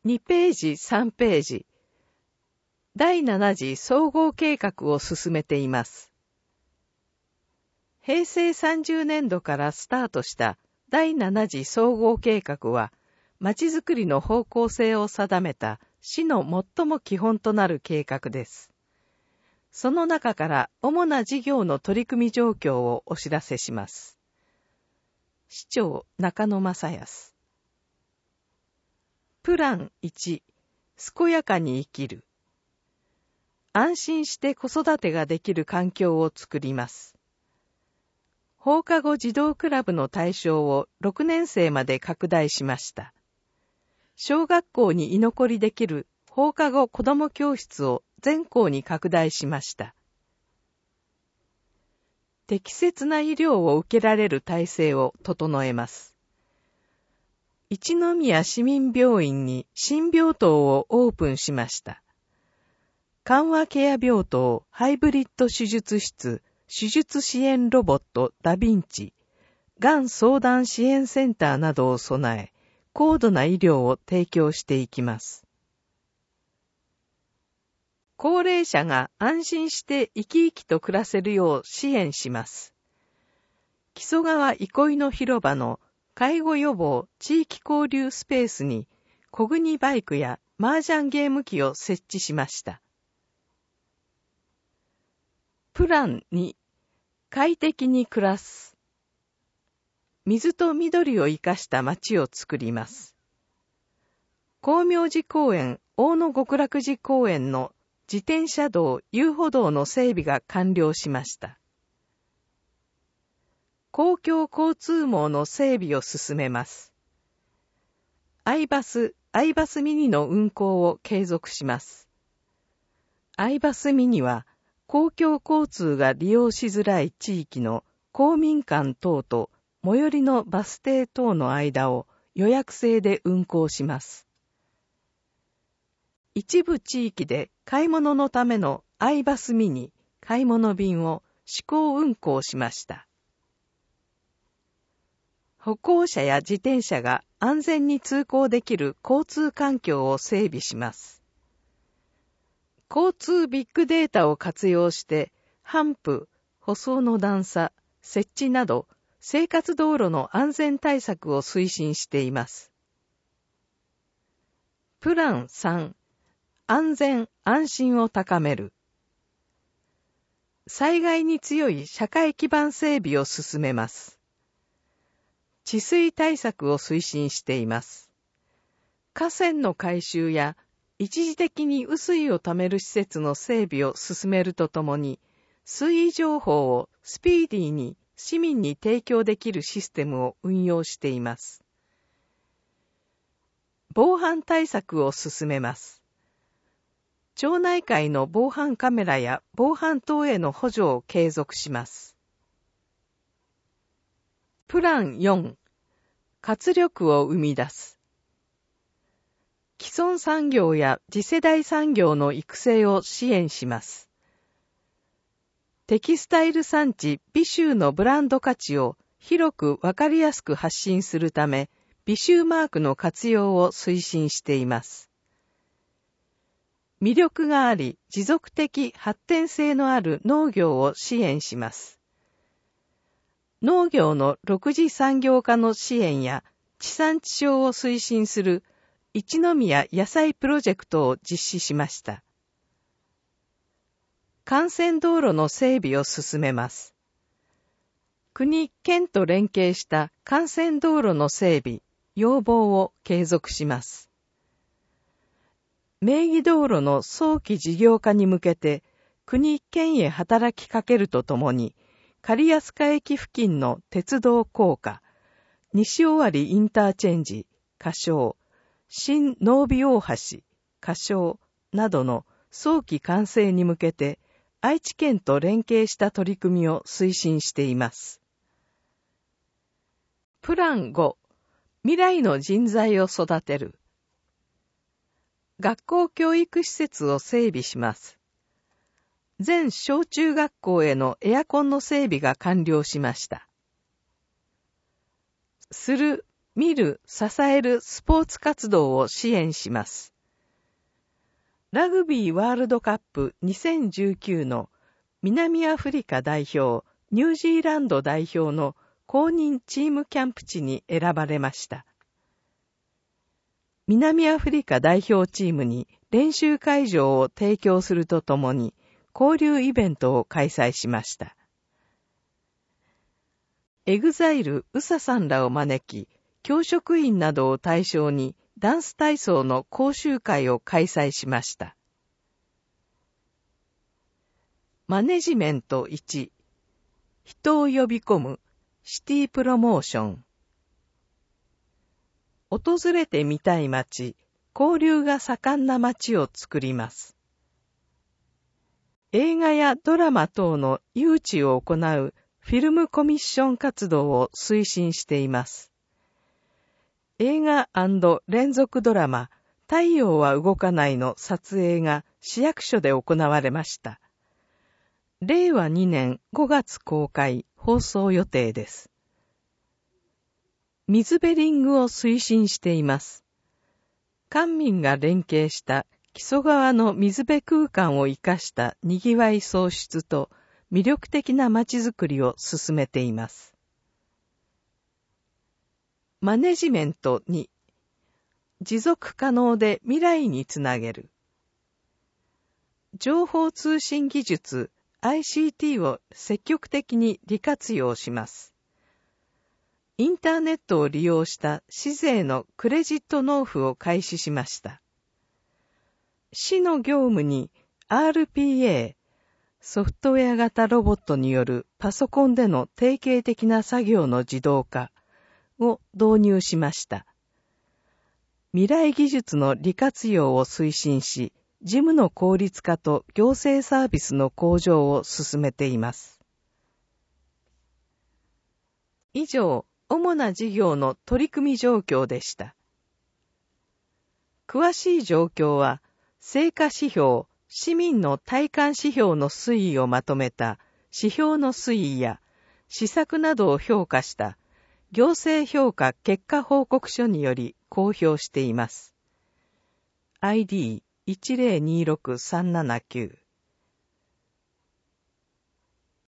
2ページ3ページ。第7次総合計画を進めています。平成30年度からスタートした第7次総合計画は、まちづくりの方向性を定めた市の最も基本となる計画です。その中から主な事業の取り組み状況をお知らせします。市長中野正康。プラン1、健やかに生きる。安心して子育てができる環境を作ります。放課後児童クラブの対象を6年生まで拡大しました。小学校に居残りできる放課後子ども教室を全校に拡大しました。適切な医療を受けられる体制を整えます。一宮市民病院に新病棟をオープンしました。緩和ケア病棟、ハイブリッド手術室、手術支援ロボットダヴィンチ、がん相談支援センターなどを備え、高度な医療を提供していきます。高齢者が安心して生き生きと暮らせるよう支援します。木曽川憩いの広場の介護予防地域交流スペースに小国バイクや麻雀ゲーム機を設置しました。プラン2、快適に暮らす。水と緑を生かした街を作ります。光明寺公園、大野極楽寺公園の自転車道、遊歩道の整備が完了しました。公共交通網の整備を進めます。アイバスミニの運行を継続します。アイバスミニは、公共交通が利用しづらい地域の公民館等と最寄りのバス停等の間を予約制で運行します。一部地域で買い物のためのアイバスミニ買い物便を試行運行しました。歩行者や自転車が安全に通行できる交通環境を整備します。交通ビッグデータを活用して、ハンプ、舗装の段差、設置など、生活道路の安全対策を推進しています。プラン3、安全・安心を高める。災害に強い社会基盤整備を進めます。治水対策を推進しています。河川の改修や一時的に雨水をためる施設の整備を進めるとともに、水位情報をスピーディーに市民に提供できるシステムを運用しています。防犯対策を進めます。町内会の防犯カメラや防犯等への補助を継続します。プラン4、活力を生み出す。既存産業や次世代産業の育成を支援します。テキスタイル産地美州のブランド価値を広くわかりやすく発信するため、美州マークの活用を推進しています。魅力があり、持続的発展性のある農業を支援します。農業の6次産業化の支援や地産地消を推進する一宮野菜プロジェクトを実施しました。幹線道路の整備を進めます。国・県と連携した幹線道路の整備、要望を継続します。名義道路の早期事業化に向けて、国・県へ働きかけるとともに、刈安塚駅付近の鉄道高架、西尾張インターチェンジ、仮称、新濃尾大橋、仮称などの早期完成に向けて、愛知県と連携した取り組みを推進しています。プラン5、未来の人材を育てる。学校教育施設を整備します。全小中学校へのエアコンの整備が完了しました。する見る、支えるスポーツ活動を支援します。ラグビーワールドカップ2019の南アフリカ代表、ニュージーランド代表の公認チームキャンプ地に選ばれました。南アフリカ代表チームに練習会場を提供するとともに交流イベントを開催しました。エグザイル・ウサさんらを招き、教職員などを対象にダンス体操の講習会を開催しました。マネジメント1、人を呼び込む、シティプロモーション。訪れてみたい街、交流が盛んな街を作ります。映画やドラマ等の誘致を行うフィルムコミッション活動を推進しています。映画&連続ドラマ、太陽は動かないの撮影が市役所で行われました。令和2年5月公開、放送予定です。水ベリングを推進しています。官民が連携した木曽川の水辺空間を生かした賑わい創出と魅力的な街づくりを進めています。マネジメント2、持続可能で未来につなげる。情報通信技術 ICT を積極的に利活用します。インターネットを利用した市税のクレジット納付を開始しました。市の業務に RPA、ソフトウェア型ロボットによるパソコンでの定型的な作業の自動化を導入しました。未来技術の利活用を推進し、事務の効率化と行政サービスの向上を進めています。以上、主な事業の取り組み状況でした。詳しい状況は、成果指標、市民の体感指標の推移をまとめた指標の推移や、施策などを評価した行政評価結果報告書により公表しています。ID1026-379